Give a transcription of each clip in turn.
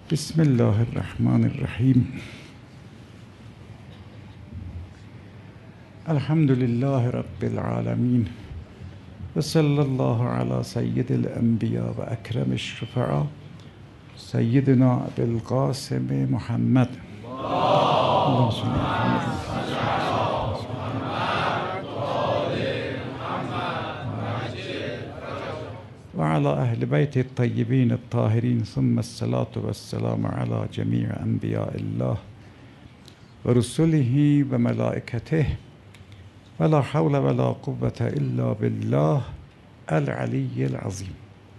بسم الله الرحمن الرحیم. الحمد لله رب العالمین و صلی الله علی سید الانبیاء و اکرم الشفعاء سیدنا ابوالقاسم محمد اللهم صل علی و علی اهل بیت الطیبین الطاهرین ثم الصلاة والسلام علی جمیع انبیاء الله و رسله و ملائکته ولا حول ولا قوة الا بالله العلی العظیم.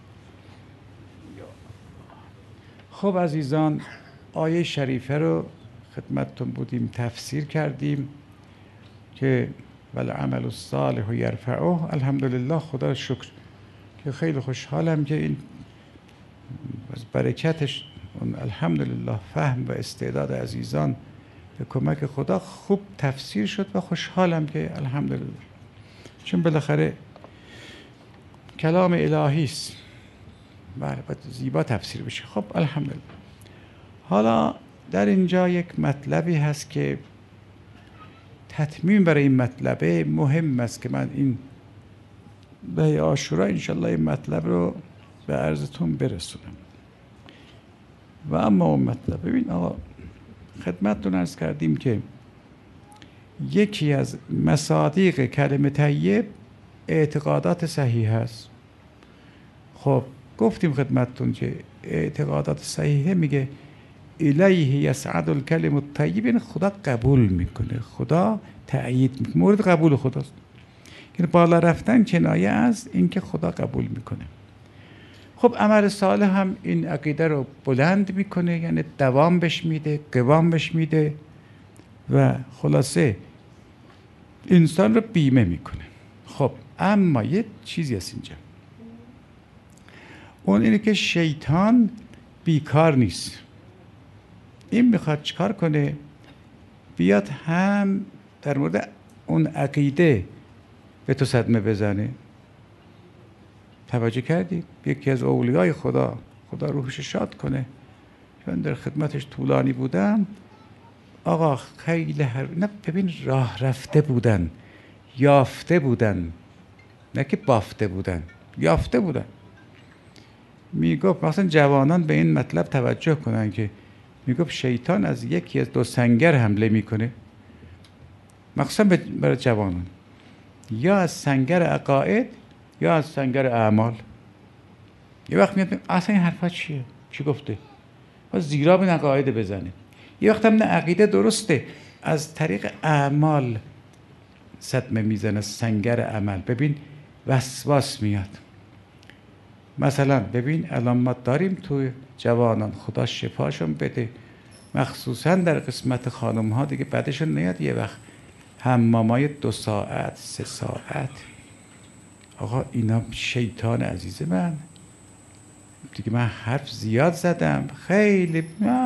خب عزیزان، آیه شریفه رو خدمتتون بودیم تفسیر کردیم که والعمل الصالح یرفعه. الحمدلله، خدا شکر که خیلی خوشحالم که این از برکتش الحمدلله فهم و استعداد عزیزان به کمک خدا خوب تفسیر شد و خوشحالم که الحمدلله، چون بالاخره کلام الهی است، بله باید زیبا تفسیر بشه. خب الحمدلله. حالا در اینجا یک مطلبی هست که تتمیم برای این مطلبه مهم است که من این به عاشورا انشالله این مطلب رو به عرضتون برسونم. و اما اون مطلب، ببین آقا، خدمتتون عرض کردیم که یکی از مصادیق کلمه طیب اعتقادات صحیح است. خب گفتیم خدمتتون که اعتقادات صحیحه میگه الیه یصعد الکلم الطیب، یعنی خدا قبول میکنه، خدا تأیید میکنه، مورد قبول خداست. یعنی بالا رفتن کنایه از اینکه خدا قبول میکنه. خب عمل صالح هم این عقیده رو بلند میکنه، یعنی دوام بهش میده، قوام بهش میده و خلاصه انسان رو بیمه میکنه. خب اما یه چیزی هست اینجا، اون اینه که شیطان بیکار نیست. این میخواد چیکار کنه؟ بیاد هم در مورد اون عقیده به تو صدمه بزنه. توجه کردی؟ یکی از اولیای خدا روحش شاد کنه، چون در خدمتش طولانی بودم، آقا خیلی نه ببین، راه رفته بودن، یافته بودن، نه که بافته بودن، یافته بودن. میگفت مثلا جوانان به این مطلب توجه کنن که میگفت شیطان از یکی از دو سنگر حمله میکنه، مخصوصا برای جوانان، یا از سنگر عقاید یا از سنگر اعمال. یه وقت میاد اصلا این حرفا چیه؟ چی گفته؟ و زیرا به عقاید بزنه. یه وقت هم نه، عقیده درسته، از طریق اعمال صدمه میزنه، سنگر عمل. ببین وسواس میاد. مثلا ببین الان ما داریم توی جوانان، خدا شفاشون بده، مخصوصا در قسمت خانم ها دیگه بعدشون نیاد یه وقت حمامای 2 ساعت 3 ساعت. آقا اینا شیطان عزیز من دیگه. من حرف زیاد زدم، خیلی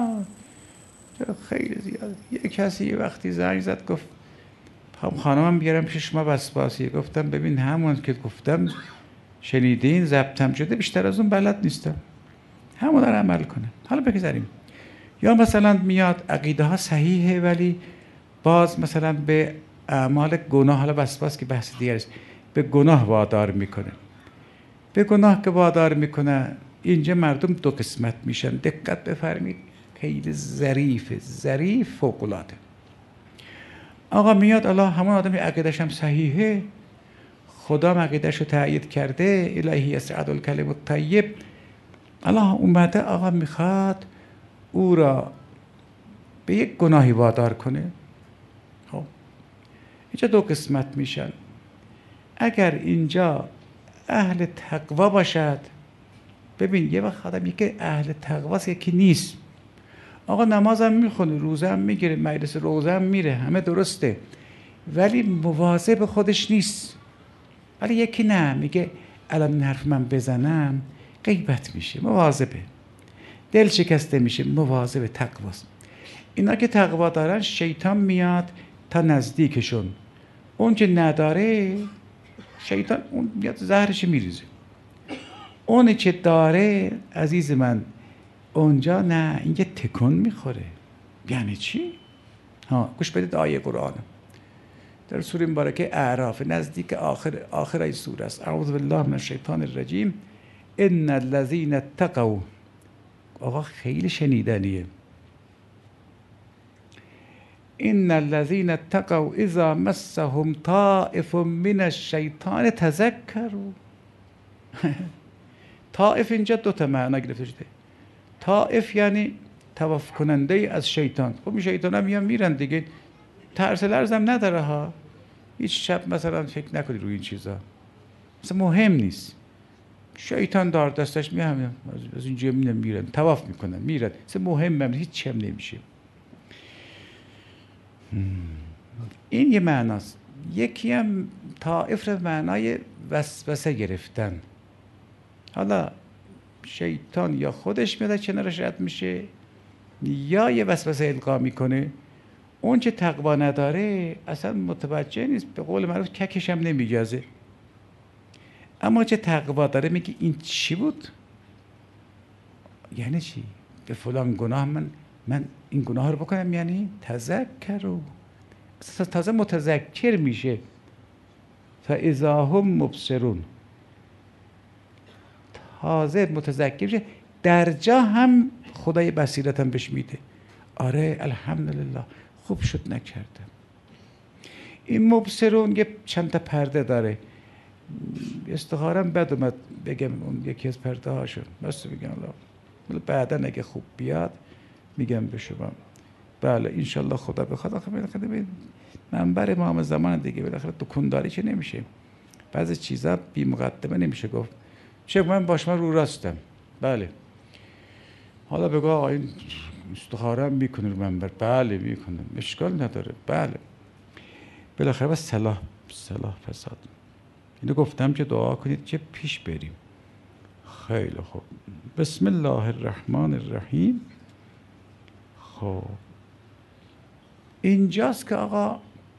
زیاد. یه کسی یه وقتی زنگ زد گفت خانمم بیارم پیش شما وسواسی. گفتم ببین همون که گفتم شنیدین، ضبطم شده، بیشتر از اون بلد نیستم، همون رو عمل کنه. حالا بگذاریم. یا مثلا میاد عقیده ها صحیحه ولی باز مثلا به اعمال گناه، حالا وسواس که بحث دیگه است، به گناه وادار میکنه. به گناه که وادار میکنه، اینجا مردم دو قسمت میشن. دقت بفرمید، خیلی ظریف فوق العاده. آقا میاد الله، همون آدمی عقیده‌ش هم صحیحه، خدا عقیده‌ش رو تأیید کرده، الیه یصعد الکلم الطیب، الله اومده آقا میخواد او را به یک گناهی وادار کنه. خب اینجا دو قسمت میشن. اگر اینجا اهل تقوا باشد، ببین یه وقت آدم یکی اهل تقواست یکی نیست. آقا نماز هم میخونه، روزه هم میگیره، مجلس روزه هم میره، همه درسته، ولی مواظب خودش نیست. ولی یکی نه، میگه الان این حرف من بزنم غیبت میشه، مواظبه، دل شکسته میشه، مواظب تقواست. اینا که تقوا دارن شیطان میاد تا نزدیکشون، اون که نداره شیطان اون میاد زهرش میریزه. اونی که داره عزیز من اونجا نه، این یه تکون میخوره. یعنی چی؟ گوش بدید آیه قرآن در سوره مبارکه اعراف نزدیک آخر این سوره است. اعوذ بالله من الشیطان الرجیم. ان الذین اتقوا، آقا خیلی شنیدنیه. ان الذین اتقوا اذا مسهم طائف من الشیطان تذکروا. طائف اینجا دو تا معنا گرفته شده. طائف یعنی طواف کننده از شیطان. خب این شیطان هم میرن دیگه، ترس لرز هم نداره ها. هیچ شب مثلا فکر نکنی روی این چیزا، مثلا مهم نیست. شیطان دار دستش میام از اینجا میرن طواف میکنن میرن، مثلا مهم هیچ هم نمیشه. این یه معناست. یکی هم طائف رو معنای وسوسه گرفتن. حالا شیطان یا خودش میاد کنارش رد میشه یا یه وسوسه القا میکنه. اون چه تقوا نداره اصلا متوجه نیست، به قول معروف ککش هم نمیگازه. اما چه تقوا داره میگه این چی بود؟ یعنی چی؟ به فلان گناه من این گناه رو بکنم، یعنی تذکروا، تازه متذکر میشه. فاذا هم مبصرون، تازه متذکر میشه، در جا هم خدای بصیرتم بهش میده. آره الحمدلله خوب شد نکردم. این مبصرون یه چند تا پرده داره، استخارم بد اومد بگم اون یکی از پرده هاشون، بس بگم الله بعدا اگه خوب بیاد میگم به شما. بله انشالله خدا بخواد. آخه بالاخره منبر امام زمان دیگه، بالاخره دکونداری که نمیشه، بعضی چیزا بی مقدمه نمیشه گفت. چه من با شما رو راستم، بله حالا بگو آقا این استخارم میکنه رو منبر، بله میکنه، اشکال نداره، بله بالاخره بس صلاح فساد. اینو گفتم که دعا کنید که پیش بریم. خیلی خوب، بسم الله الرحمن الرحیم. خب اینجاست که آقا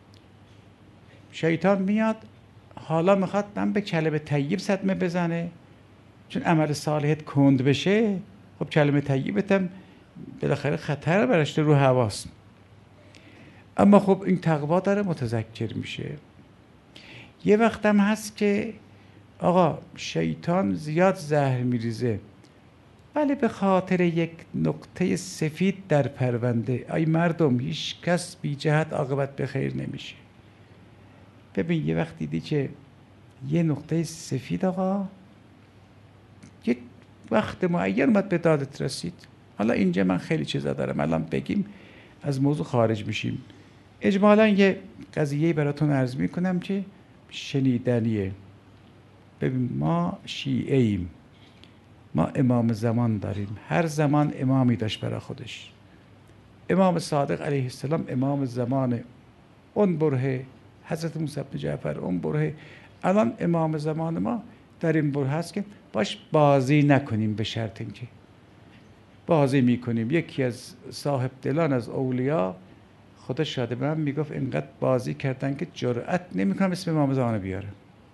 شیطان میاد، حالا میخواد من به کلمه طیب صدمه بزنه، چون عمل صالحت کند بشه. خب کلمه طیبت هم بالاخره خطر برش رو حواس. اما خب این تقوا داره متذکر میشه. یه وقت هم هست که آقا شیطان زیاد زهر میریزه، ولی به خاطر یک نقطه سفید در پرونده، ای مردم هیچ کس بی جهت عاقبت به خیر نمیشه. ببین یه وقت دیدی که یه نقطه سفید آقا یک وقت معین اومد به دادت رسید. حالا اینجا من خیلی چیزا دارم الان بگیم از موضوع خارج میشیم. اجمالا یه قضیه براتون عرض میکنم که شنیدنیه. ببین ما شیعه ایم، ما امام زمان داریم، هر زمان امامی داشت برای خودش. امام صادق علیه السلام امام زمان اون بره، حضرت موسی بن جعفر اون بره. الان امام زمان ما در این بره هست که باش بازی نکنیم، به شرط اینکه بازی میکنیم. یکی از صاحب دلان از اولیا خدا شاده به من میگفت اینقدر بازی کردن که جرأت نمیکنم اسم امام زمان بیاره.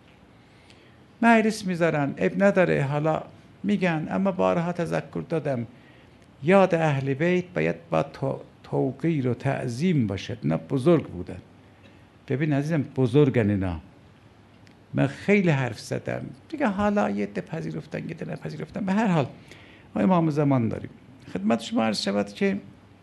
مجلس میذارن اب نداره، حالا میگن، اما بارها تذکر دادم یاد اهل بیت باید با توقیر و تعظیم باشد، نه بزرگ بودن. ببین عزیزم بزرگن اینا. من خیلی حرف زدم دیگه، حالا یه ده پذیرفتن یه ده نپذیرفتن. به هر حال ما امام زمان داریم. خدمت شما عرض شود که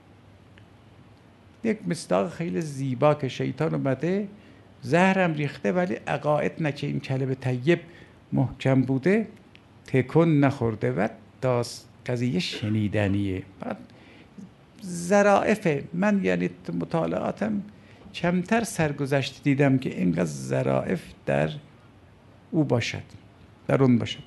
یک مصداق خیلی زیبا که شیطان اومده زهرم ریخته ولی عقاید نه که این کلمه طیب محکم بوده تکون نخورده و قضیه شنیدنیه. بعد ظرافه من یعنی مطالعاتم کمتر سرگذشت دیدم که اینقدر ظراف در او باشد، در اون باشد.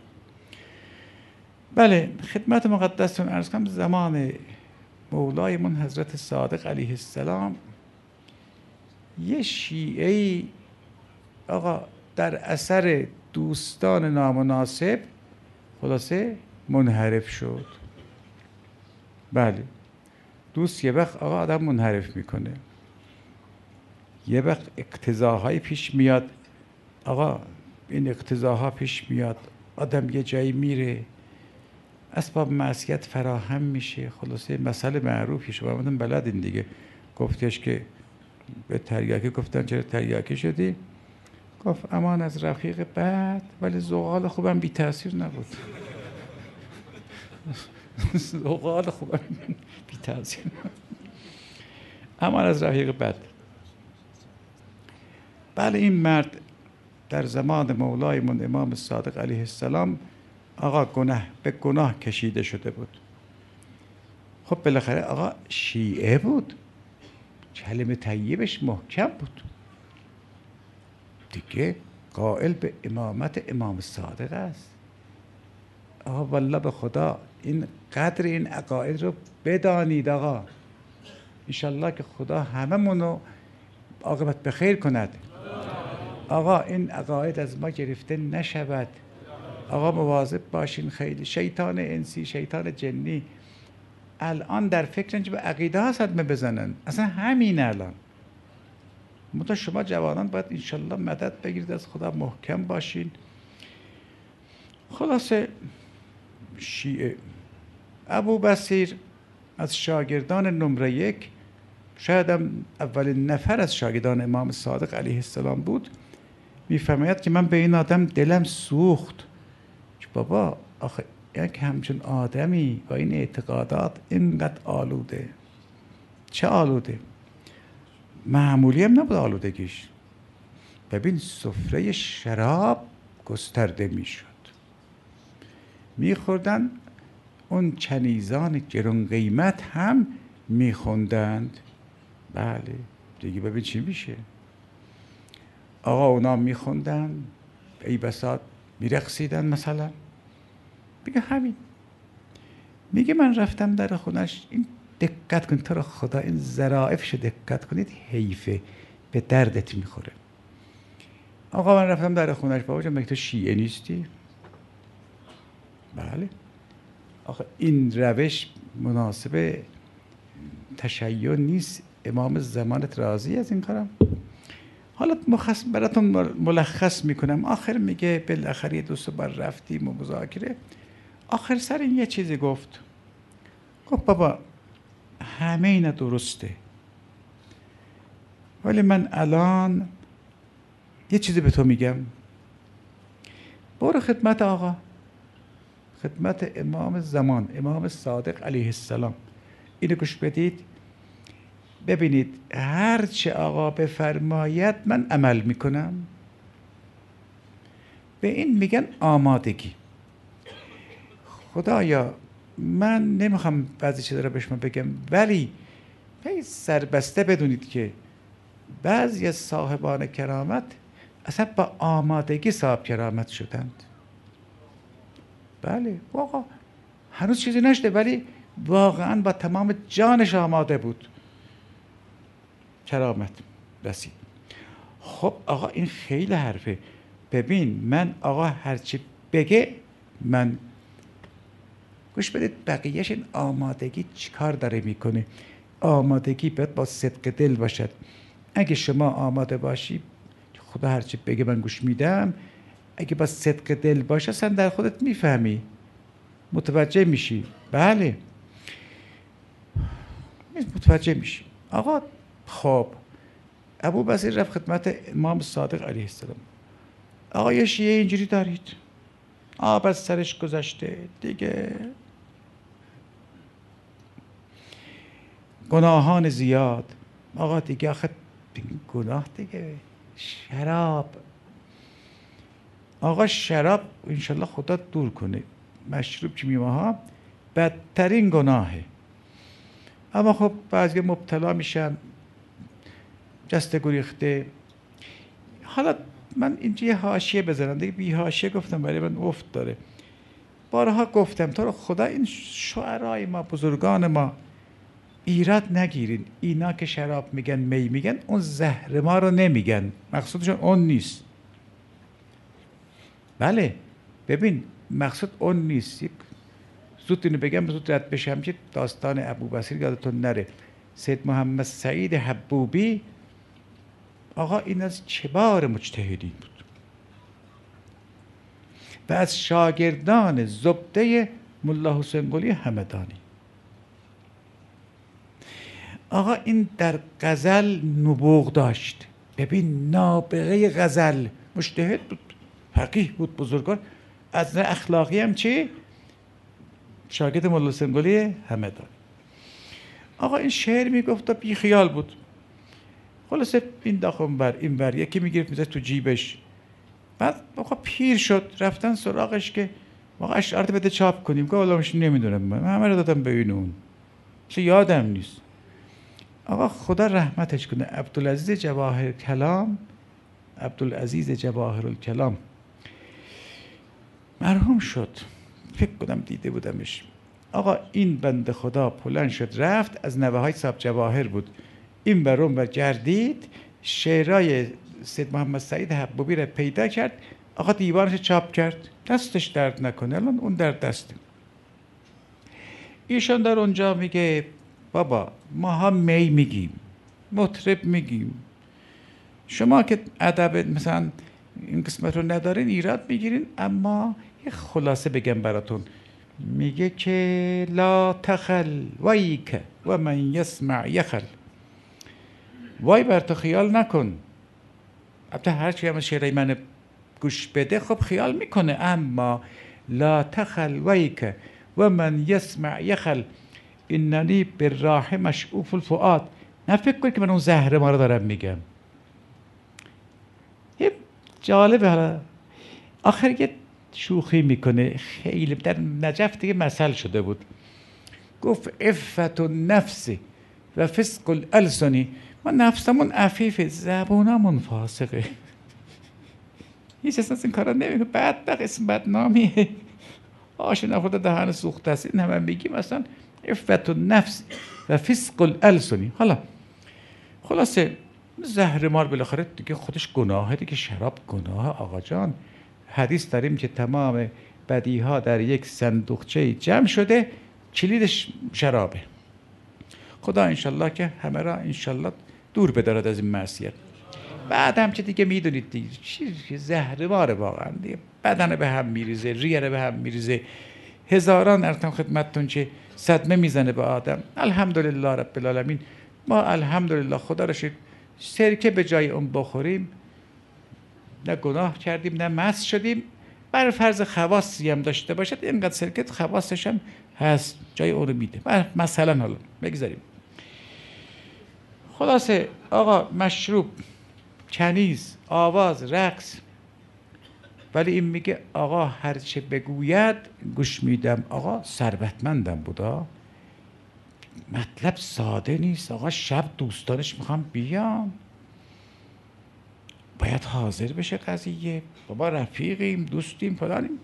بله خدمت مقدستون عرض کنم زمان مولایمون حضرت صادق علیه السلام یه شیعه‌ای آقا در اثر دوستان نامناسب خلاصه منحرف شد. بله دوست یه وقت آقا آدم منحرف میکنه، یه وقت اقتضاهای پیش میاد. آقا این اقتضاها پیش میاد، آدم یه جایی میره اسباب معصیت فراهم میشه. خلاصه مسئله معروفی شما بودن بلدین دیگه. گفتش که به تریاکی گفتن چرا تریاکی شدی؟ گفت امان از رفیق بد، ولی زغال خوبم بی تأثیر نبود. زغال خوبم بی تأثیر نبود. امان از رفیق بد. بله این مرد در زمان مولایمون امام صادق علیه السلام آقا به گناه کشیده شده بود. خب بالاخره آقا شیعه بود، کلمه طیبش محکم بود دیگه، قائل به امامت امام صادق است. آقا والله به خدا این قدر این عقاید رو بدانید آقا، انشالله که خدا هممونو عاقبت بخیر کند. آقا این عقاید از ما گرفته نشود. آقا مواظب باشین. خیلی شیطان انسی شیطان جنی الان در فکرن که به عقیده ها صدمه بزنن، اصلا همین الان. منتها شما جوانان باید انشالله مدد بگیرید از خدا، محکم باشین. خلاصه شیعه ابو بصیر از شاگردان نمره 1، شاید هم اولین نفر از شاگردان امام صادق علیه السلام بود. میفرماید که من به این آدم دلم سوخت که بابا آخه یک همچون آدمی با این اعتقادات اینقدر آلوده. چه آلوده؟ معمولی هم نبود آلودگیش. ببین سفره شراب گسترده میشد، میخوردن، اون چنیزان گران قیمت هم میخوندند. بله دیگه ببین چی میشه. آقا اونا میخوندن، ای بساط میرقصیدن مثلا. میگه همین، میگه من رفتم در خونش. این دقت کن تو رو خدا، این ظرافش دقت کنید، حیفه به دردت میخوره. آقا من رفتم در خونش، بابا جان مگه تو شیعه نیستی؟ بله. آخه این روش مناسب تشیع نیست. امام زمانت راضی از این کارم؟ حالا براتون ملخص میکنم. آخر میگه بالاخره 2 بار رفتیم و مذاکره، آخر سر این یه چیزی گفت بابا همه اینا درسته، ولی من الان یه چیزی به تو میگم. برو خدمت آقا، خدمت امام زمان امام صادق علیه السلام. اینو گوش بدید، ببینید هر چه آقا بفرماید من عمل میکنم. به این میگن آمادگی. خدایا من نمیخوام بعضی چیزا رو به شما بگم، ولی سربسته بدونید که بعضی از صاحبان کرامت اصلا با آمادگی صاحب کرامت شدند. بله واقعا هنوز چیزی نشده، ولی واقعا با تمام جانش آماده بود، کرامت رسید. خب آقا این خیلی حرفه. ببین من آقا هرچی بگه من گوش بدید. بقیهش این آمادگی چیکار داره میکنه؟ آمادگی باید با صدق دل باشد. اگه شما آماده باشی خدا هرچی بگه من گوش میدم، اگه با صدق دل باشه اصلا در خودت میفهمی، متوجه میشی. بله متوجه میشی. آقا خب ابو بصیر رفت خدمت امام صادق علیه السلام. آقا یه شیعه اینجوری دارید، آب از سرش گذشته دیگه، گناهان زیاد. آقا دیگه آخه گناه دیگه، شراب. آقا شراب انشالله خدا دور کنه، مشروب که میماها بدترین گناهه. اما خب بعضی مبتلا میشن، جسته گریخته. حالا من اینجا یه حاشیه بزنم دیگه، بی حاشیه گفتم ولی من افت داره. بارها گفتم تو رو خدا این شعرای ما بزرگان ما ایراد نگیرین. اینا که شراب میگن می میگن اون زهر ما رو نمیگن، مقصودشون اون نیست. بله ببین مقصود اون نیست. زود اینو بگم زود رد بشم که داستان ابو بصیر یادتون نره. سید محمد سعید حبوبی آقا این از کبار مجتهدین بود و از شاگردان زبده ملا حسین قلی همدانی. آقا این در غزل نبوغ داشت. ببین نابغه غزل، مجتهد بود، فقیه بود، بزرگان. از نظر اخلاقی هم چی؟ شاگرد ملا حسین قلی همدانی. آقا این شعر میگفت و بی خیال بود. خلاصه این داخل این بر یکی میگرفت میزد تو جیبش. بعد آقا پیر شد، رفتن سراغش که آقا اشعار بده چاپ کنیم. گفت والله نمیدونم، من همه رو دادم به این اون، چه یادم نیست. آقا خدا رحمتش کنه، عبدالعزیز جواهر کلام، عبدالعزیز جواهر الکلام مرحوم شد، فکر کنم دیده بودمش. آقا این بنده خدا بلند شد رفت، از نوه های صاحب جواهر بود، این برون بر گردید، شعرهای سید محمد سعید حبوبی را پیدا کرد. آقا دیوارش چاپ کرد، دستش درد نکنه، الان اون در دسته. ایشان در اونجا میگه بابا ما ها می میگیم، مطرب میگیم، شما که ادب مثلا این قسمت رو ندارین ایراد میگیرین. اما یه خلاصه بگم براتون، میگه که لا تخل ویک و من یسمع یخل، وای بر تو خیال نکن. البته هر چی هم شعرهای من گوش بده خب خیال میکنه، اما لا تخل ویک و من یسمع یخل اننی بالراحه مشعوف الفؤاد. نه فکر کن که من اون زهر ما رو دارم میگم. یه جالبه. حالا آخر یه شوخی میکنه خیلی. در نجف دیگه مثل شده بود، گفت عفت النفس و فسق الالسنی. ما نفسمون عفیفه، زبونمون فاسقه. هیچ اصلا این کارا نمیکنه، بدبخت، اسم بدنامیه، آش نخورده دهن سوخته است. این همه میگیم اصلا عفت النفس و فسق الالسنی. حالا خلاصه زهر مار بالاخره دیگه خودش گناهه دیگه، شراب گناه آقا جان. حدیث داریم که تمام بدیها در یک صندوقچه جمع شده، کلیدش شرابه. خدا انشالله که همه را انشالله دور بدارد از این معصیت. بعد هم که دیگه میدونید دیگه زهر ماره واقعا دیگه، بدن به هم میریزه، ریه به هم میریزه، هزاران ارتم خدمتتون چه صدمه میزنه به آدم. الحمدلله رب العالمین، ما الحمدلله خدا را شکر سرکه به جای اون بخوریم، نه گناه کردیم نه مست شدیم. بر فرض خواصی هم داشته باشد اینقدر سرکه خواصش هم هست، جای اون رو میده. مثلا حالا بگذاریم. خلاصه آقا مشروب، کنیز، آواز، رقص. ولی این میگه آقا هرچه بگوید گوش میدم. آقا ثروتمندم بودا، مطلب ساده نیست. آقا شب دوستانش میخوام بیان، باید حاضر بشه قضیه. بابا رفیقیم، دوستیم، فلانیم.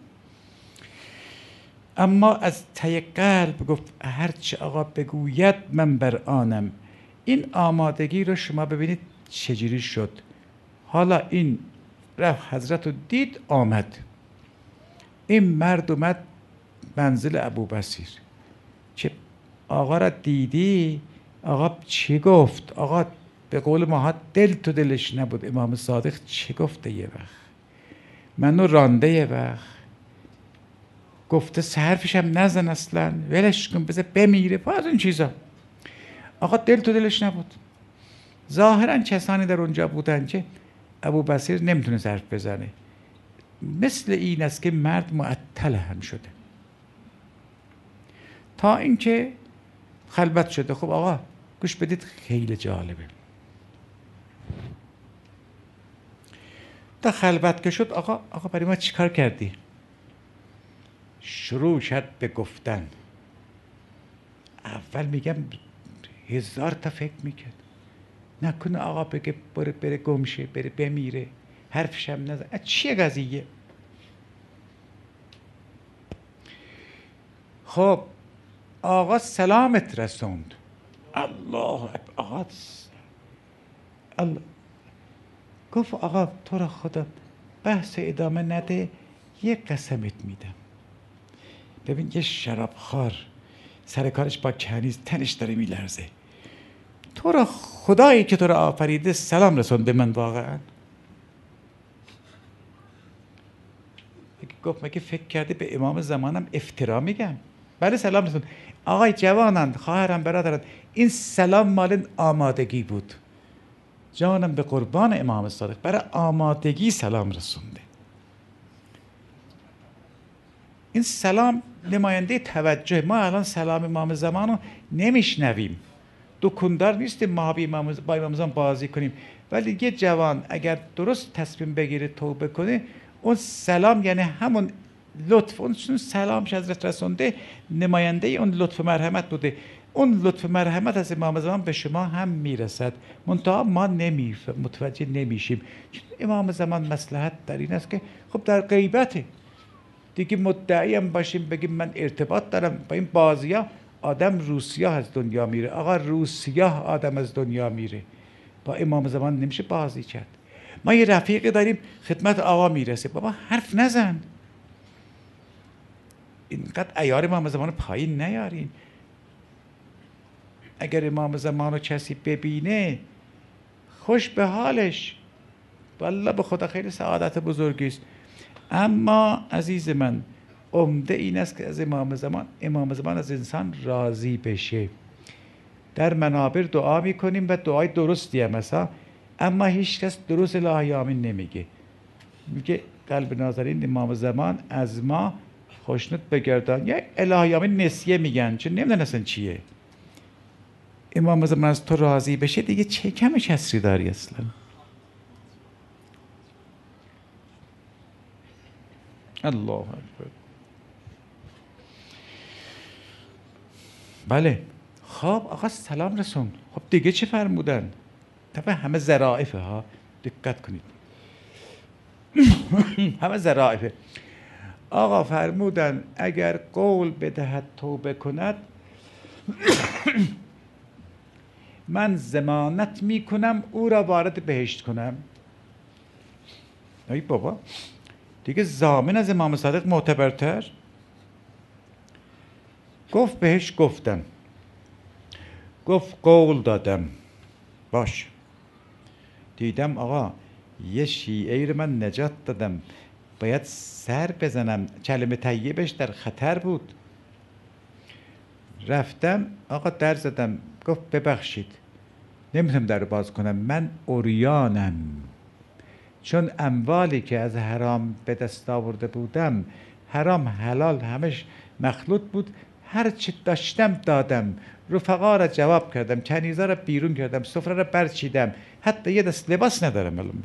اما از ته قلب گفت هرچه آقا بگوید من بر آنم. این آمادگی رو شما ببینید چجوری شد. حالا این رفت حضرت رو دید، آمد. این مرد اومد منزل ابوبصیر. چه آقا را دیدی؟ آقا چی گفت؟ آقا به قول ماها دل تو دلش نبود. امام صادق چه گفته؟ یه وقت منو رانده، یه وقت گفته حرفش هم نزن اصلا، ولش کن بذار بمیره، از این چیزا. آقا دل تو دلش نبود. ظاهرا کسانی در اونجا بودن که ابوبصیر نمیتونه حرف بزنه. مثل این است که مرد معطل هم شده تا اینکه خلوت شده. خب آقا گوش بدید، خیلی جالبه. تا خلوت که شد، آقا برای ما چیکار کردی؟ شروع شد به گفتن. اول میگم 1000 تا فکر میکرد، نکنه آقا بگه بره گمشه، بره بمیره، حرفش هم نزن. چیه قضیه؟ خب آقا سلامت رسوند. الله آقا الله گفت آقا تو را خدا بحث ادامه نده، یه قسمت میدم. ببین یه شرابخوار سر کارش با کنیز تنش داره میلرزه، تو را خدایی که تو را آفریده سلام رسون به من واقعا. گفت مگه فکر کردی به امام زمانم افترا میگم؟ بله سلام رسون. آقای جوانان، خواهرم، برادران، این سلام مال آمادگی بود. جانم به قربان امام صادق، برای آمادگی سلام رسونده. این سلام نماینده توجه. ما الان سلام امام زمان رو نمیشنویم، دکندار نیستیم ما با امام زمان بازی کنیم، ولی یه جوان اگر درست تصمیم بگیره توبه کنه، اون سلام یعنی همون لطف، اون سلامش حضرت رسونده نماینده اون لطف مرحمت بوده. اون لطف مرحمت از امام زمان به شما هم میرسد، منتها ما متوجه نمیشیم، چون امام زمان مصلحت در این است که خب در غیبته دیگه مدعی هم باشیم بگیم من ارتباط دارم با این بازی‌ها، آدم روسیاه از دنیا میره. آقا روسیاه آدم از دنیا میره، با امام زمان نمیشه بازی کرد. ما یه رفیقی داریم خدمت آقا میرسه، بابا حرف نزن، اینقدر عیار امام زمان رو پایین نیارین. اگر امام زمان رو کسی ببینه خوش به حالش، والله به خدا خیلی سعادت بزرگی است. اما عزیز من، عمده این است که از امام زمان از انسان راضی بشه. در منابر دعا میکنیم و دعای درستی هم هست، اما هیچ کس درست الهی آمین نمیگه. میگه قلب نازنین امام زمان از ما خوشنود بگردان، یا الهی آمین نسیه میگن چون نمیدونستن چیه. امام زمان از تو راضی بشه دیگه چه کم کسری داری اصلا. الله اکبر. بله خب آقا سلام رسون. خب دیگه چه فرمودن؟ طبعا همه ظرافه ها، دقت کنید. همه ظرافه. آقا فرمودن اگر قول بدهد توبه کند من ضمانت میکنم او را وارد بهشت کنم. ای بابا دیگه ضامن از امام صادق معتبرتر. گفت بهش گفتم، گفت قول دادم، باش. دیدم آقا یه شیعه رو من نجات دادم، باید سر بزنم، کلمه طیبش در خطر بود. رفتم آقا در زدم، گفت ببخشید نمیتونم در باز کنم، من عریانم، چون اموالی که از حرام به دست آورده بودم، حرام حلال همش مخلوط بود، هر چی داشتم دادم، رفقا را جواب کردم، کنیزا را بیرون کردم، سفره را برچیدم، حتی یه دست لباس ندارم الان.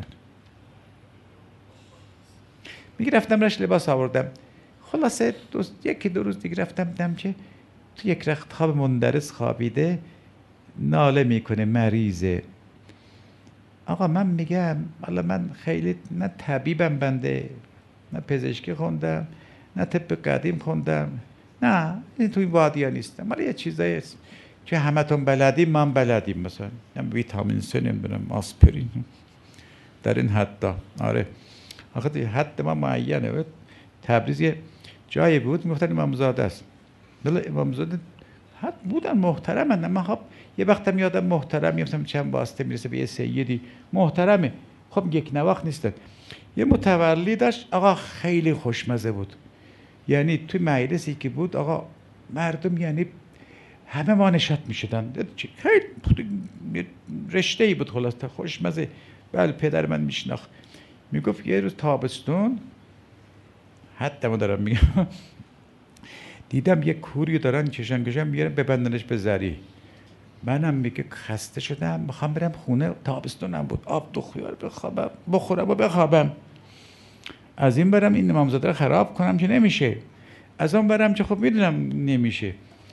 میگه رفتم رش لباس آوردم. خلاصه یکی دو روز دیگه رفتم دیدم که تو یک رخت خواب مندرس خوابیده، ناله میکنه، مریضه. آقا من میگم والا من خیلی نه طبیبم بنده، نه پزشکی خوندم، نه طب قدیم خوندم، نه این توی وادیا نیستم، ولی یه چیزایی که همتون بلدیم من بلدیم، مثلا ویتامین سی نمیدونم، آسپرین، در این حدا. آره آخه حد ما معینه. تبریز یه جایی بود میگفتن امامزاده است، بله امامزاده حد بودن محترمن، اما خب یه وقتم یادم محترم میفتم چند واسطه میرسه به یه سیدی محترمه، خب یک نواخت نیستن. یه متولی داشت آقا خیلی خوشمزه بود، یعنی توی مجلسی که بود آقا مردم یعنی همه ما نشاط میشدن، خیلی رشته ای بود خلاصه خوشمزه. بله پدر من میشناخت، میگفت یه روز تابستون حتی ما دارم میگم دیدم یک کوری دارن کشن میگیرن ببندنش به زری، منم میگه خسته شدم میخوام برم خونه، تابستونم بود، آب دو خیار بخوابم بخورم و بخوابم. از این برم این امامزاده رو خراب کنم که نمیشه، از اون برم که خب میدونم نمیشه.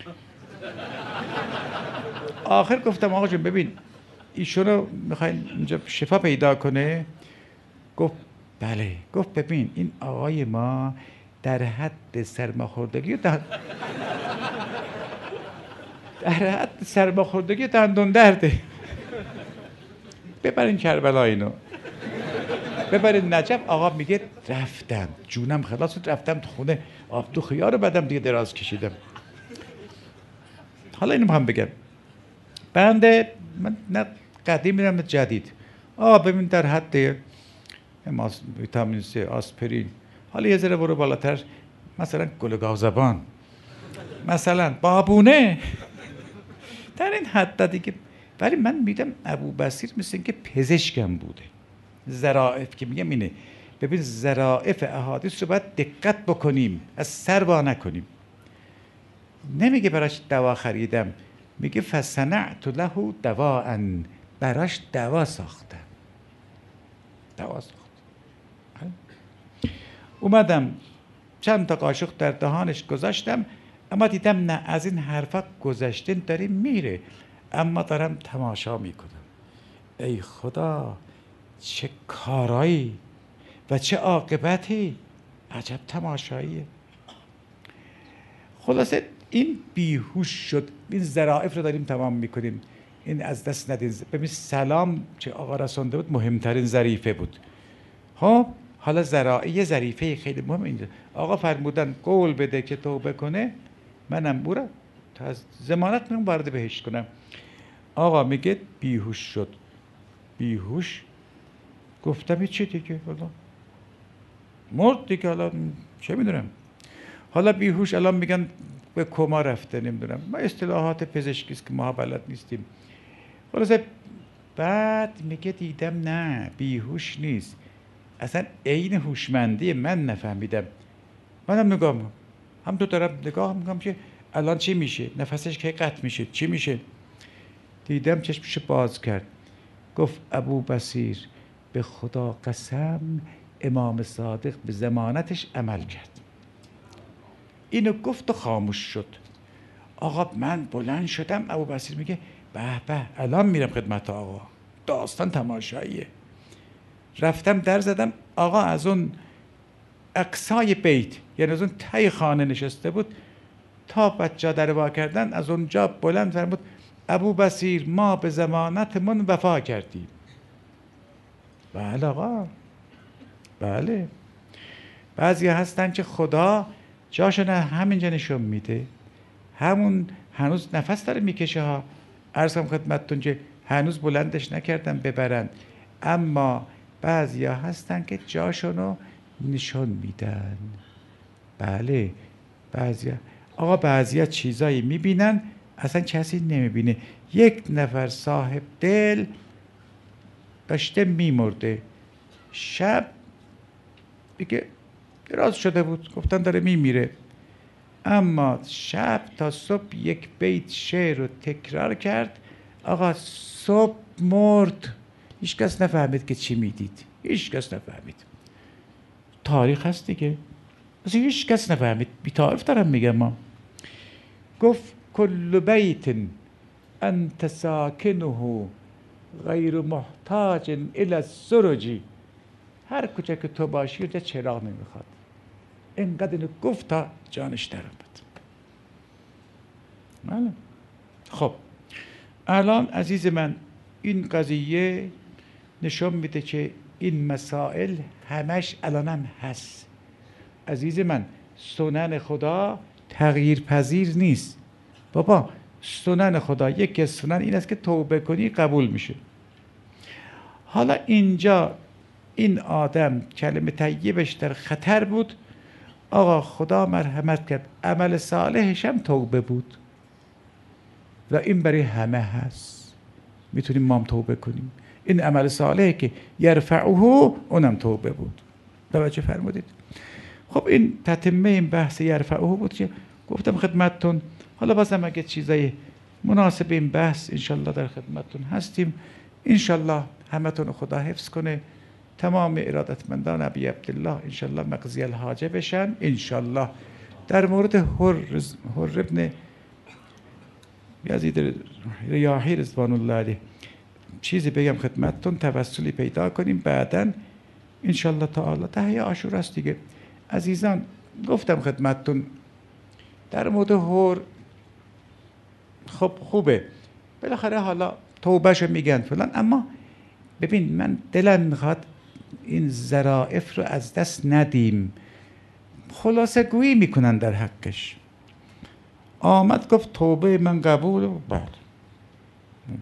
آخر گفتم آقا جون ببین ایشونو میخواین اینجا شفا پیدا کنه؟ گفت بله. گفت ببین این آقای ما در حد سرماخوردگی در حد سرماخوردگی دندون درده، ببرین کربلا اینو، ببرین نجف. آقا میگه رفتم جونم خلاص، رفتم تو خونه آب دو خیار رو بعدم دیگه دراز کشیدم. حالا اینو هم بگم بنده من نه قدیم میرم نه جدید. ببین در حد ویتامین سی، آسپرین، حالا یه ذره برو بالاتر، مثلا گل زبان، مثلا بابونه، در این حد دیگه. ولی من میدم ابوبصیر مثل اینکه پزشکم بوده. ظرافت که میگم اینه، ببین ظرافت احادیث رو باید دقت بکنیم، از سر وا نکنیم. نمیگه براش دوا خریدم، میگه فصنعت له دواء، براش دوا ساختم. دوا ساختم. اومدم چند تا قاشق در دهانش گذاشتم، اما دیدم نه، از این حرفا گذشته داره میره، اما دارم تماشا میکنم. ای خدا، چه کارایی و چه عاقبتی، عجب تماشاییه. خلاصه این بیهوش شد. این ظرافت رو داریم تمام میکنیم، این از دست ندین. ببین سلام چه آقا رسانده بود، مهمترین ظریفه بود. خب حالا یه ظریفه خیلی مهم اینجا، آقا فرمودن قول بده که توبه کنه، منم برو تا از ضمانت میگم وارد بهشت کنم. آقا میگه بیهوش شد. بیهوش گفتم چی دیگه، حالا مرد دیگه، حالا چه میدونم. حالا بیهوش الان میگن به کما رفته، نمیدونم، ما اصطلاحات پزشکی است که ما بلد نیستیم. خلاصه بعد میگه دیدم نه بیهوش نیست، اصلا عین هوشمندی من نفهمیدم. منم نگاه میکنم، هم تو دارم نگاه میکنم که الان چی میشه، نفسش که قطع میشه، چی میشه. دیدم چشمش باز کرد، گفت ابوبصیر به خدا قسم امام صادق به ضمانتش عمل کرد. اینو گفت و خاموش شد. آقا من بلند شدم، ابوبصیر میگه به به الان میرم خدمت آقا، داستان تماشاییه. رفتم در زدم، آقا از اون اقصای بیت، یعنی از اون ته خانه نشسته بود، تا بچه در وا کردن از اونجا بلند فرمود ابوبصیر ما به ضمانتمون وفا کردیم. بله آقا، بله. بعضی هستن که خدا جاشون همینجا نشون میده، همون هنوز نفس داره میکشه ها. عرض کنم خدمتتون که هنوز بلندش نکردن ببرن، اما بعضی هستن که جاشونو نشون میدن. بله بعضی آقا، بعضی چیزایی میبینن اصلا کسی نمیبینه. یک نفر صاحب دل داشته میمرده، شب دیگه دراز شده بود، گفتن داره میمیره، اما شب تا صبح یک بیت شعر رو تکرار کرد. آقا صبح مرد، هیچ کس نفهمید که چی میدید، هیچ کس نفهمید. تاریخ هست دیگه، اصلا هیچ کس نفهمید. بی تعارف دارم میگم. ما گفت کل بیت انت ساکنه غیر محتاج الی السرج، هر کجا که تو باشی اونجا چراغ نمیخواد. اینقدر اینو گفت تا جانش در آمد. خب الان عزیز من این قضیه نشون میده که این مسائل همش الانم هست. عزیز من سنن خدا تغییر پذیر نیست. بابا سنن خدا، یکی از سنن این است که توبه کنی قبول میشه. حالا اینجا این آدم کلمه طیبش در خطر بود، آقا خدا مرحمت کرد، عمل صالحش هم توبه بود و این برای همه هست، میتونیم ما هم توبه کنیم. این عمل صالحی که یرفعه اونم توبه بود. توجه فرمودید؟ خب این تتمه این بحث یرفعه بود که گفتم خدمتتون. حالا بازم اگه چیزای مناسب این بحث انشالله در خدمتتون هستیم. انشالله همتون خدا حفظ کنه، تمام ارادتمندان ابی عبدالله انشالله مقضی الحاجه بشن انشالله. در مورد حر ابن یزید ریاحی رضوان الله علیه چیزی بگم خدمتتون، توسلی پیدا کنیم بعداً انشالله تعالی. دهه عاشورا است دیگه عزیزان. گفتم خدمتتون در مورد حر، خب خوبه بالاخره حالا توبهشو میگن فلان، اما ببین من دلم میخواد این ظرافت رو از دست ندیم. خلاصه گویی میکنن در حقش. آمد گفت توبه من قبول، بعد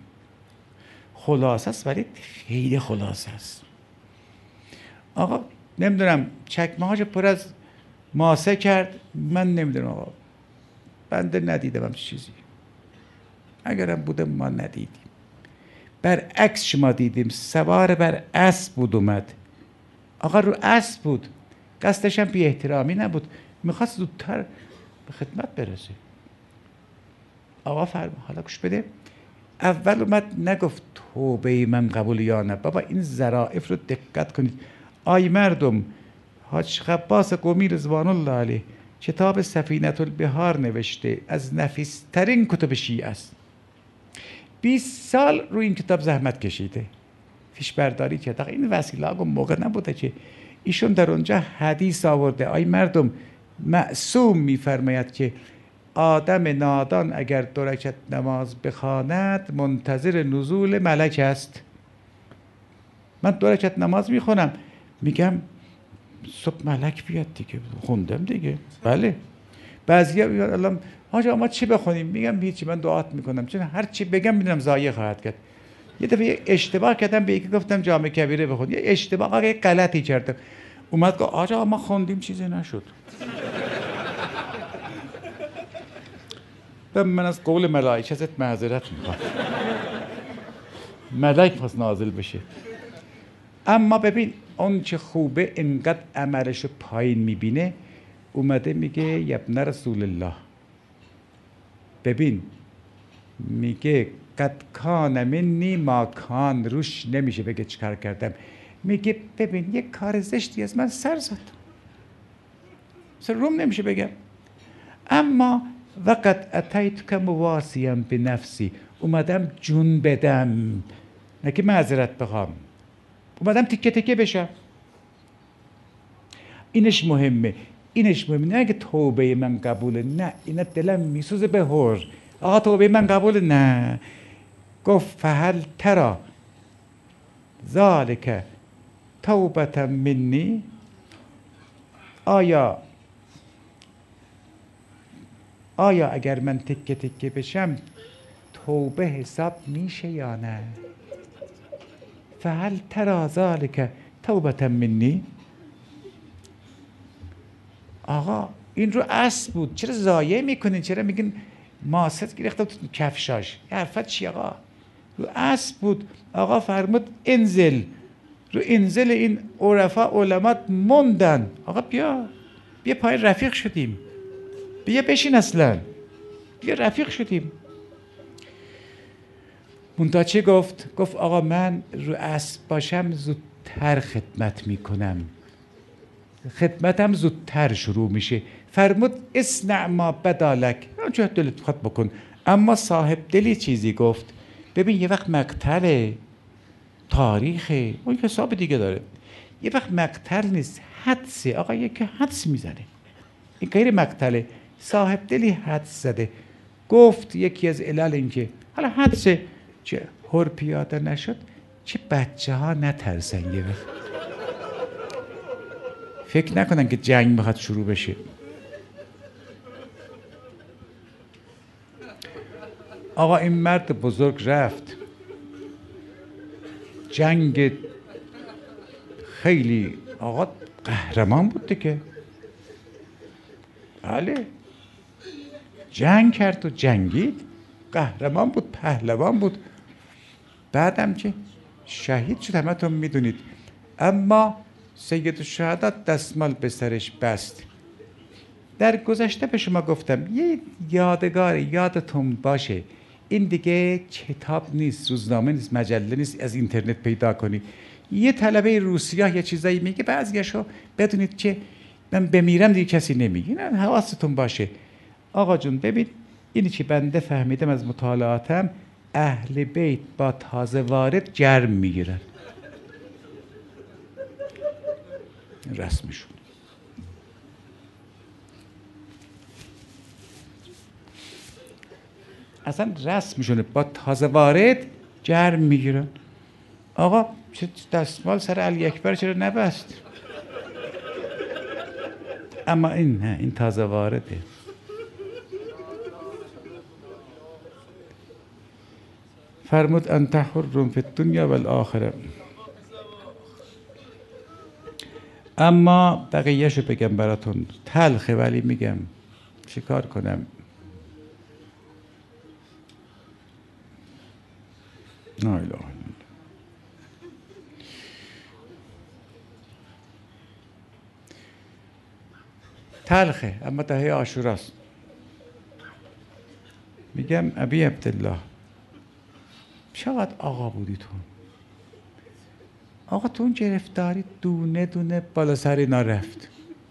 خلاصه است ولی خیلی خلاصه است. آقا نمیدونم چکمه هاش پر از ماسه کرد. من نمیدونم آقا، بنده ندیدم چیزی، اگرم بوده ما ندیدیم. برعکس شما دیدیم سوار بر اسب بود اومد. آقا رو اسب بود، قصدش هم بی احترامی نبود، میخواست زودتر به خدمت برسه. آقا فرما حالا گوش بده، اول اومد نگفت توبه من قبول یا نه. بابا این ظرافت رو دقت کنید. آی مردم، حاج خباس قمی رضوان الله علیه کتاب سفینة البحار نوشته، از نفیس‌ترین کتب شیعه است. 20 سال روی این کتاب زحمت کشیده، پیش برداری کرده. این وسیله اون موقع نبوده که ایشون در اونجا حدیث آورده. آی مردم، معصوم میفرماید که آدم نادان اگر 2 رکعت نماز بخواند منتظر نزول ملک است. من 2 رکعت نماز میخونم، میگم صبح ملک بیاد دیگه. خوندم دیگه. بله. بعضیا الان حاجا ما چی بخونیم؟ میگم هیچی، من دعات میکنم، چون هر چی بگم میدونم ضایع خواهد کرد. یه دفعه اشتباه کردم، به یکی گفتم جامع کبیره بخون، یه اشتباه، یه غلطی کردم. اومد گفت آجا ما خوندیم چیزی نشد. من از قول ملائکه ازت معذرت میخوام. ملک پس نازل بشه. اما ببین اون چه خوبه، انقدر عملش پایین میبینه، اومده میگه یبن رسول الله. ببین میگه قد کان منی ما کان، روش نمیشه بگه چیکار کردم. میگه ببین یک کار زشتی از من سر زد، روم نمیشه بگم. اما وقد اتیتک مواسیا بنفسی، اومدم جون بدم، نه که معذرت بخوام، اومدم تیکه تیکه بشم. اینش مهمه، اینش مهمه. نه که توبه من قبوله، نه، اینا دلم میسوزه به هر. آقا توبه من قبوله؟ نه. گفت فهل ترى ذالک توبة منی، آیا اگر من تکه تکه بشم توبه حساب میشه یا نه؟ فهل ترى ذالک توبة منی. آقا این رو اسب بود، چرا ضایع میکنین؟ چرا میگین ماست گرفتم تو کفشاش؟ حرفت چی آقا؟ رو اسب بود. آقا فرمود انزل. رو انزل این عرفا علمات موندن. آقا بیا پای رفیق شدیم، بیا بشین، اصلا بیا رفیق شدیم. منتها چه گفت؟ گفت آقا من رو اسب باشم زودتر خدمت میکنم، خدمتم زودتر شروع میشه. فرمود اصنع ما بدالک، اونجا دلت خود بکن. اما صاحب دلی چیزی گفت. ببین یه وقت مقتل تاریخه، اون حساب دیگه داره. یه وقت مقتل نیست، حدسه. آقا یکی حدس میزنه، این غیر مقتله. صاحب دلی حدس زده. گفت یکی از علل این که حالا حدسه، چه هر پیاده نشد، چه بچه ها نترسن یه وقت، فکر نکنن که جنگ میخواد شروع بشه. آقا این مرد بزرگ رفت جنگ، خیلی آقا قهرمان بود دیگه. بله جنگ کرد و جنگید، قهرمان بود، پهلوان بود. بعدم که شهید شد، همتون میدونید. اما سید الشهدا دستمال به سرش بست. در گذشته به شما گفتم یه یادگار یادتون باشه، این دیگه کتاب نیست، روزنامه نیست، مجله نیست، از اینترنت پیدا کنی. یه طلبه روسیاه یه چیزایی میگه، بعضیاشو بدونید که من بمیرم دیگه کسی نمیگه. نه، حواستون باشه. آقا جون ببین، اینی که بنده فهمیدم از مطالعاتم، اهل بیت با تازه وارد جرم میگیرن، رسمشون. اصلا رسمشونه، با تازه وارد جرم میگیرن. آقا چه دستمال سر علی اکبر چرا نبست؟ اما این نه، این تازه وارده. فرمود انت حر فی الدنیا و الاخره. اما بقیهشو بگم براتون، تلخه ولی میگم چیکار کنم. لا اله الا الله. تلخه اما دهه عاشوراست. میگم ابی عبدالله چقدر آقا بودی تو؟ آقا تو اون گرفتاری دونه دونه بالا سر اینا رفت.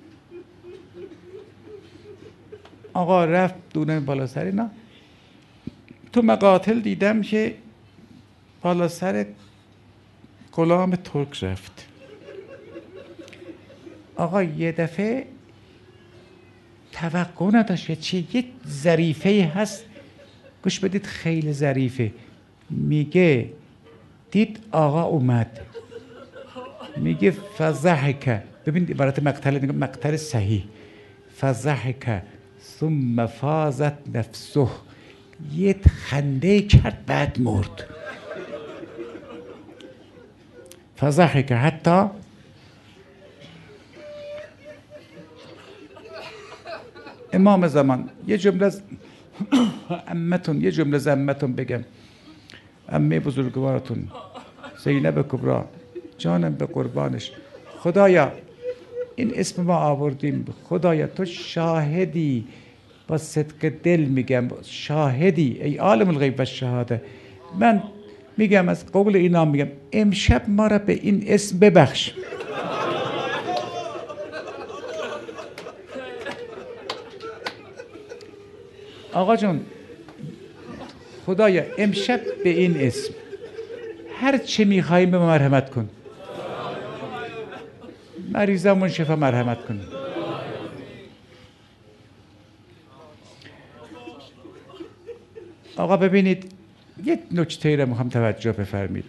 آقا رفت دونه بالا سر اینا. تو مقاتل دیدم که بالا سر غلام ترک رفت. آقا یه دفعه توقع نداشت که چی، یه ظریفه هست، گوش بدید خیلی ظریفه. میگه دید آقا اومد، میگه فضحک، ببین عبارت مقتل صحیح، فضحک ثم فاضت نفسه، یه خنده کرد بعد مرد. فضحک حتی امام زمان یه جمله از عمتون، یه جمله از عمتون بگم، عمه بزرگوارتون زینب کبرا، جانم به قربانش. خدایا این اسم ما آوردیم، خدایا تو شاهدی، با صدق دل میگم شاهدی ای عالم الغیب و شهاده. من میگم از قول اینا میگم امشب ما را به این اسم ببخش. آقا جون خدایا امشب به این اسم هر چه میخواییم به ما مرحمت کن، مریضمون شفا مرحمت کن. آقا ببینید یه نکته رو میخوام توجه بفرمید.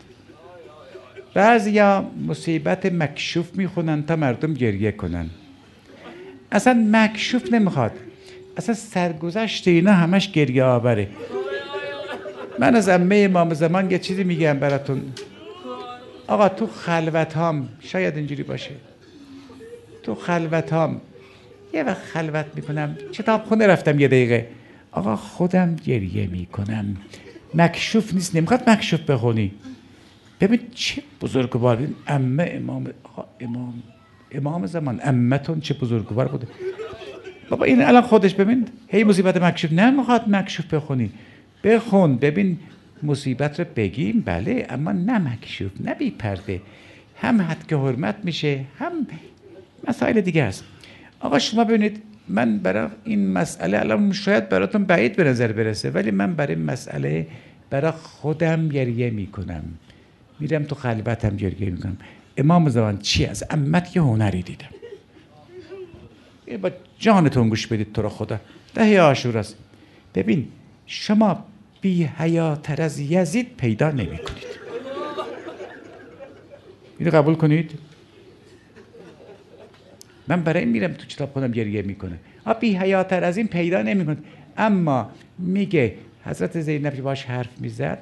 بعضیا مصیبت مکشوف میخونن تا مردم گریه کنن. اصلا مکشوف نمیخواد، اصلا سرگذشت اینا همش گریه آوره. من از عمه امام زمان یه چیزی میگم براتون. آقا تو خلوتام شاید اینجوری باشه، تو خلوتام یه وقت خلوت میکنم، کتابخونه رفتم یه دقیقه، آقا خودم گریه میکنم. مکشوف نیست، نمیخواد مکشوف بخونی. ببین چه بزرگوار، ببین عمه امام، آقا امام زمان عمتون چه بزرگوار بوده. بابا این الان خودش ببین هی مصیبت مکشوف، نمیخواد مکشوف بخونی، بخون ببین مصیبت رو بگیم بله، اما نه مکشوف، نه بی پرده، هم حد که حرمت میشه هم مسائل دیگه است. آقا شما ببینید من برای این مسئله الان شاید براتون بعید به نظر برسه، ولی من برای این مسئله برای خودم گریه میکنم، میرم تو خلوتم گریه میکنم. امام زمان چی از عمت یه هنری دیدم، با جانتون گوش بدید تو رو خدا، دهه عاشوراست. ببین شما بی حیاتر از یزید پیدا نمی کنید، اینو قبول کنید. من برای این میرم تو کتاب خودم گریه میکنه. بی حیاتر از این پیدا نمی کنید. اما میگه حضرت زینب باش حرف میزد،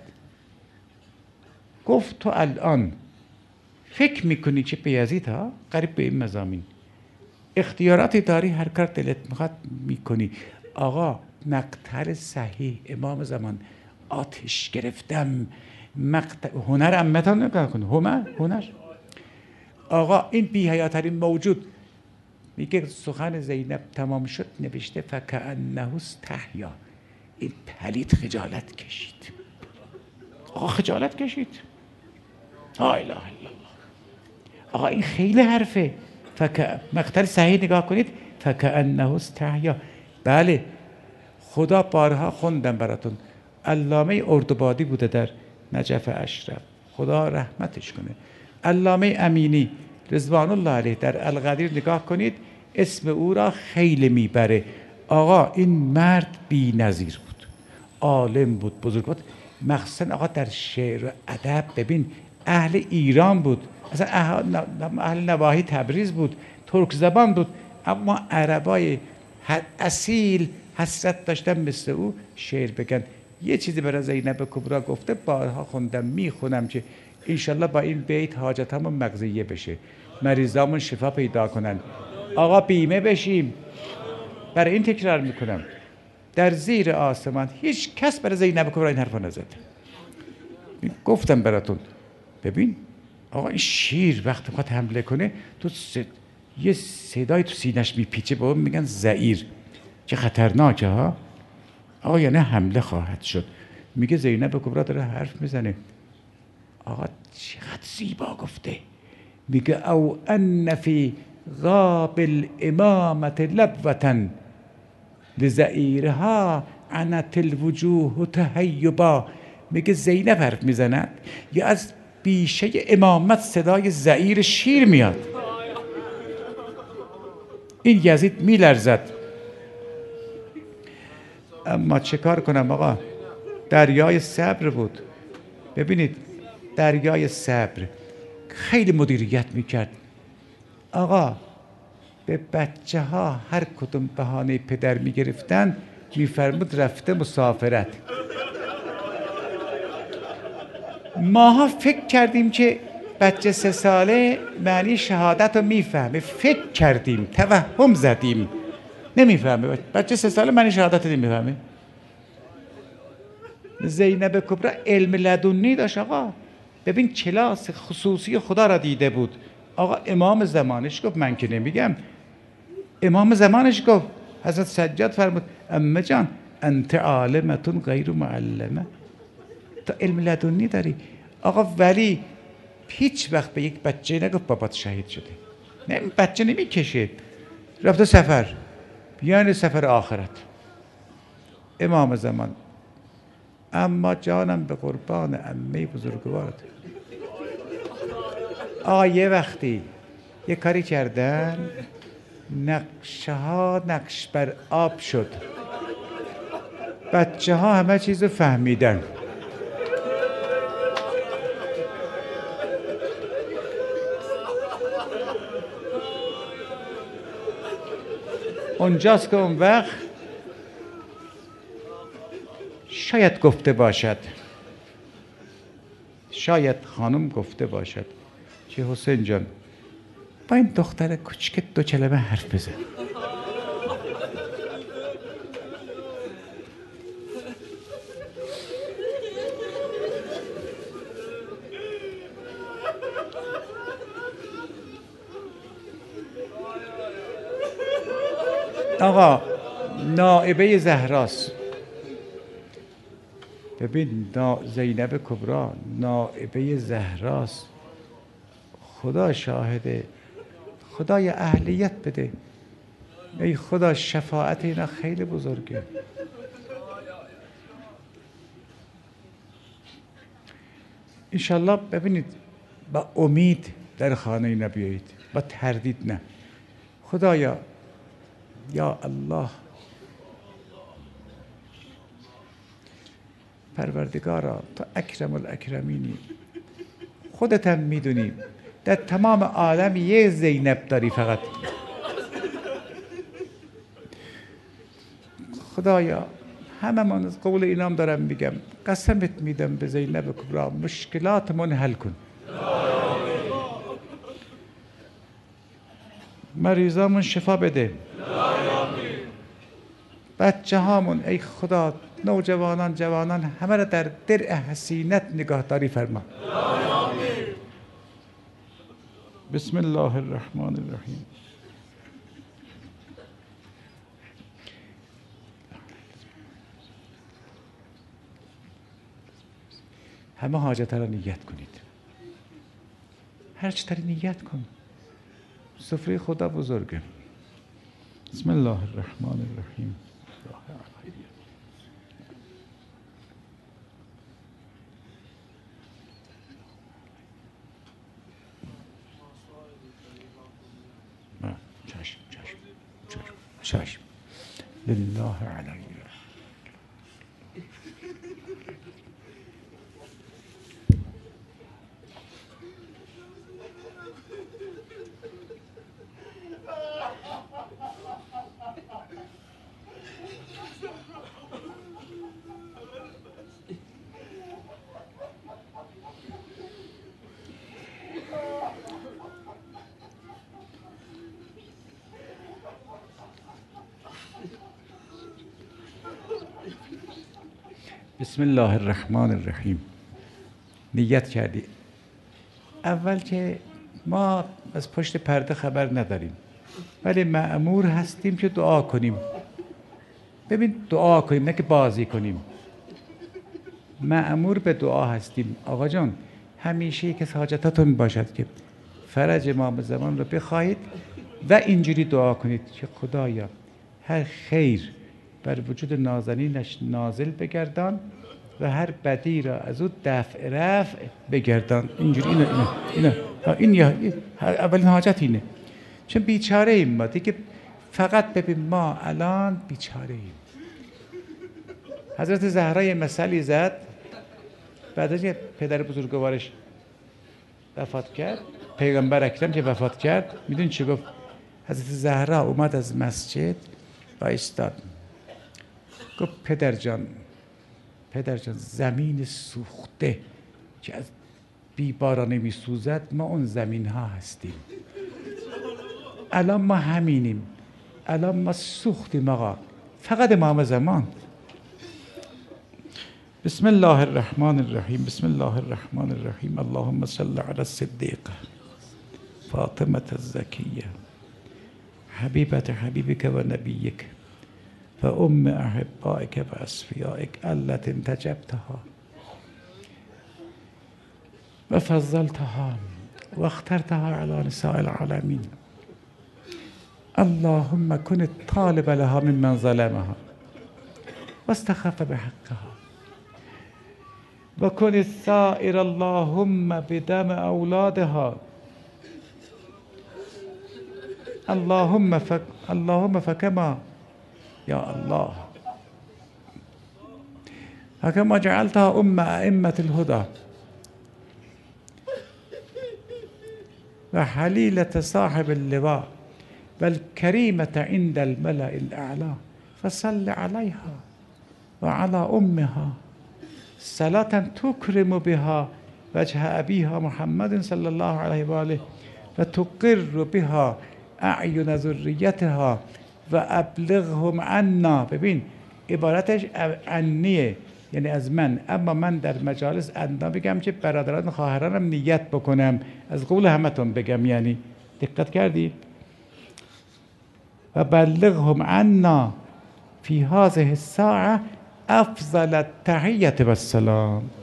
گفت تو الان فکر میکنی چه به یزید ها قریب به این مضامین اختیاراتی داری، هر کار دلت میخواد میکنی. آقا مقتل صحیح امام زمان، آتش گرفتم هنر عمتان نگاه کن، هنر. آقا این بی حیاترین موجود میگه سخن زینب تمام شد، نوشته فکأنه استحیا، این پلید خجالت کشید. آقا خجالت کشید، لا اله الا الله. آقا این خیلی حرفه. مقتل صحیح نگاه کنید، فکأنه استحیا. بله خدا بارها خوندم براتون، علامه اردوبادی بوده در نجف اشرف، خدا رحمتش کنه. علامه امینی رضوان الله علیه در القدیر نگاه کنید، اسم او را خیلی میبره. آقا این مرد بی نظیر بود، عالم بود، بزرگ بود. مخصوصا آقا در شعر و ادب ببین اهل ایران بود، اصلا اهل نواحی تبریز بود، ترک زبان بود، اما عربای اصیل حسرت داشتن مثل او شعر بگن. یه چیزی برای زینب کبرا گفته، بارها خوندم، میخونم که انشالله با این بیت حاجتمون مقضیه بشه، مریضامون شفا پیدا کنن. آقا بیمه بشیم. برای این تکرار میکنم، در زیر آسمان هیچ کس برای زینب کبرا این حرفا نزد. گفتم براتون، ببین آقا این شیر وقتی میخواد حمله کنه تو یه صدای تو سینش میپیچه، به اون میگن زعیر، چه خطرناکه ها. آقا یعنی حمله خواهد شد. میگه زینب کبرا داره حرف میزنه. آقا چقدر زیبا گفته، میگه او ان فی غاب الامامت لبوة لزعیرها عنت الوجوه تهیبا. میگه زینب حرف میزند یا از بیشه امامت صدای زعیر شیر میاد. این یزید میلرزد. اما چه کار کنم آقا، دریای صبر بود. ببینید دریای صبر خیلی مدیریت میکرد. آقا به بچه ها هر کدوم بهانه پدر میگرفتن، میفرمود رفته مسافرت. ماها فکر کردیم که بچه 3 ساله معنی شهادت رو میفهمه، فکر کردیم، توهم زدیم، نمیفهمه. بچه 3 ساله معنی شهادت نمیفهمه. زینب کبرا علم لدنی داشت آقا. ببین کلاس خصوصی خدا را دیده بود. آقا امام زمانش گفت، من که نمیگم، امام زمانش گفت، حضرت سجاد فرمود امه جان انت عالمتون غیر معلمه، تا علم لدنی داری. آقا ولی هیچ وقت به یک بچه نگفت بابات شهید شده. نه بچه نمیکشه، رفته سفر، یعنی سفر آخرت. امام زمان. اما جانم به قربان عمه بزرگوارت. آقا یه وقتی یه کاری کردن، نقشه ها نقش بر آب شد، بچه ها همه چیز فهمیدن. اونجاست که اون وقت شاید گفته باشد، شاید خانم گفته باشد که حسین جان با این دختر کوچک 2 کلمه حرف بزن. آقا نائبه زهراست. ببین زینب کبرا نائبه زهراست. خدا شاهده، خدای اهلیت بده. ای خدا شفاعت اینا خیلی بزرگه. انشالله ببینید با امید در خانه اینا بیایید، با تردید نه. خدایا یا الله، پروردگارا تو اکرم الاکرمینی، خودت هم میدونی در تمام عالم یه زینب داری فقط. خدایا همه من از قول اینام دارم میگم، قسمت میدم به زینب کبرا مشکلاتمون حل کن. مریضامون شفا بده. بچه هامون ای خدا، نوجوانان جوانان همه را در درع حسینت نگاهداری فرما. بسم الله الرحمن الرحیم. همه حاجت را نیت کنید. هر چی داری نیت کن. سفره خدا بزرگه. بسم الله الرحمن الرحیم. چشم لله علیه. بسم الله الرحمن الرحیم. نیت کردی. اول که ما از پشت پرده خبر نداریم، ولی مأمور هستیم که دعا کنیم. ببین دعا کنیم، نه که بازی کنیم. مأمور به دعا هستیم. آقا جان همیشه یک از حاجتاتون باشد که فرج امام زمان رو بخواهید و اینجوری دعا کنید که خدایا هر خیر بر وجود نازنینش نازل بگردان و هر بدی را از او دفع رفع بگردان. اینجوری این اولین حاجت اینه، چون بیچاره ایم ما دیگه. فقط ببین ما الان بیچاره ایم. حضرت زهرا یه مثلی زد بعد از پدر بزرگوارش وفات کرد، پیغمبر اکرم که وفات کرد، میدون چی گفت؟ حضرت زهرا اومد از مسجد و ایستاد، گفت پدر جان زمین سوخته که از بیبارانه می سوزد، ما اون زمین ها هستیم. الان ما همینیم، الان ما سوختیم آقا، فقط امام زمان. بسم الله الرحمن الرحیم. بسم الله الرحمن الرحیم. اللهم صل علی الصدیقه فاطمه الزکیه حبیبت حبیبک و نبیک و ام احبائک و اصفیائک التي انتجبتها و فضلتها و اخترتها على نساء العالمین. اللهم كن الطالب لها ممن ظلمها واستخف بحقها وكن الثائر اللهم بدم أولادها. اللهم فكما يا الله فكما جعلتها أئمة الهدى وحليلة صاحب اللواء والكريمة عند الملأ الأعلى، فصل عليها وعلى أمها صلاة تكرم بها وجه أبيها محمد صلى الله عليه وآله وتقر بها أعين ذريتها وأبلغهم عنا. ببین عبارتش عنیه، یعنی از من، اما من در مجالس عنا بگم که برادران خواهرانم نیت بکنم، از قول همتون بگم. یعنی دقت کردی؟ و بلغهم عنا فی هذه الساعه افضل التحیة و السلام.